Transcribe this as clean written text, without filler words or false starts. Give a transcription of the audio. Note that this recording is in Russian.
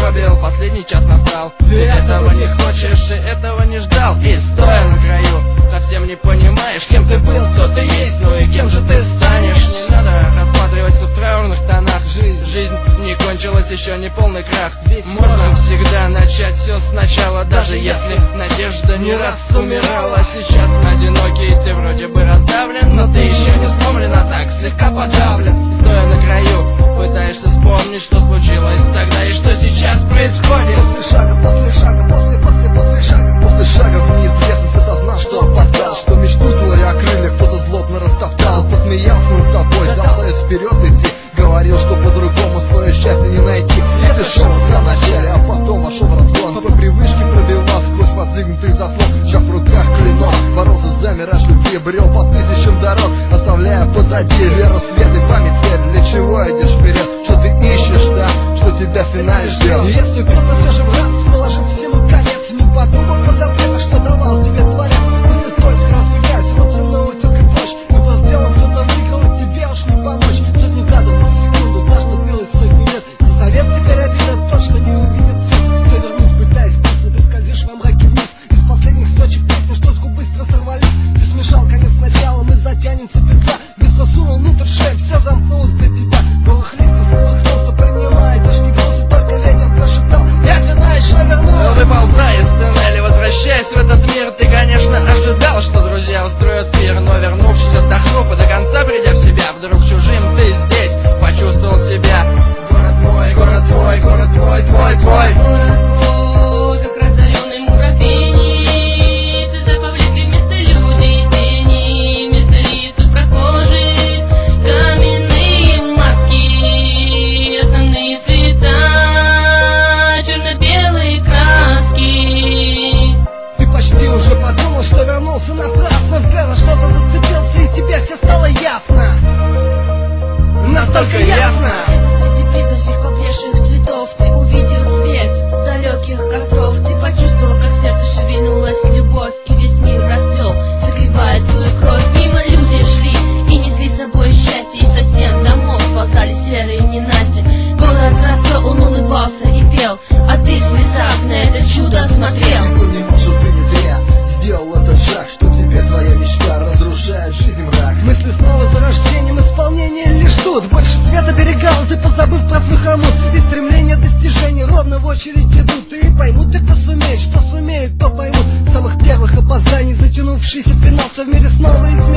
пробил, последний час настал. Ты этого не хочешь и этого не ждал. И стоя на краю, совсем не понимаешь, кем ты был, кто ты есть, ну и кем же ты станешь. Не надо рассматривать все в траурных тонах. Жизнь не кончилась, еще не полный крах. Можно всегда начать все сначала, даже если надежда не раз умирала. Сейчас одинокий, ты вроде бы раздавлен, но ты еще не сломлен, а так слегка подавлен. И стоя на краю, пытаешься вспомнить, что случилось тогда и что сейчас происходит. После шага, после шага, после шага, после шага в неизвестность осознал, что опоздал, что мечту твою о крыльях кто-то злобно растоптал. Посмеялся над тобой, заставит вперед идти, говорил, что по-другому свое счастье не найти. И ты шел на начале, а потом вошел в разгон, по привычке пробивал сквозь воздвигнутый заслон, сжав в руках клинок, боролся за мираж любви, брел по тысячам дорог, оставляя позади веру, свет и память верь. Для чего идешь вперед? Что ты ищешь там, что тебя в финале ждет? Я ступил на свежем раз, положив всему конец, не подумав о запретах, что давал тебе творец. Мысли скользко разбегаются, вот снова тёкой прочь. Выбор сделан, кто-то выиграл, и тебе уж не помочь. Сотни гадов за секунду, та, что длилась сотни лет. За совет теперь обида точно не увидит свет. Все вернуть, пытаясь быстро, ты скользишь во мраке вниз. Из последних строчек песни, что с губ быстро сорвались. Ты смешал конец с началом и затянется петля. Быстро сунул внутрь шеи, все замкнулось для тебя. Голых листьев колыхнулся, принимая тяжкий груз, и только ветер прошептал: я тебя еще верну. Выползай из тоннеля, возвращаясь в этот мир. Ты, конечно, ожидал, что друзья устроят пир, но вернувшись, отдохнув и до конца придя в себя, вдруг чужим ты здесь почувствовал себя. Город твой, город твой, город твой, твой, твой. Город твой, как разоренный муравейник, цвета повлекли вместо людей тени, вместо лиц у прохожих каменные маски, основные цвета черно-белые краски. Ты почти уже подумал, что вернулся напрасно, взгляда что-то зацепился, и тебе все стало ясно. Настолько ясно. Среди призрачных поблекших цветов ты увидел свет далеких костров. Ты почувствовал, как в сердце шевельнулась любовь, и весь мир расцвел, согревая твою кровь. Мимо люди шли и несли с собой счастье, и со стен домов сползали серые ненасти. Город росел, он улыбался и пел, а ты в слезах на это чудо смотрел. Понимал, что ты не зря сделал этот шаг, что теперь твоя мечта разрушает жизнь мрак. Мысли снова за рождением, исполнение лишь ждут. Больше света берегал, ты позабыв про свой хомут. И стремление достижений ровно в очередь идут. И поймут те, кто сумеет, что сумеет, то поймут. Самых первых опозданий затянувшийся финал, все в мире снова изменится.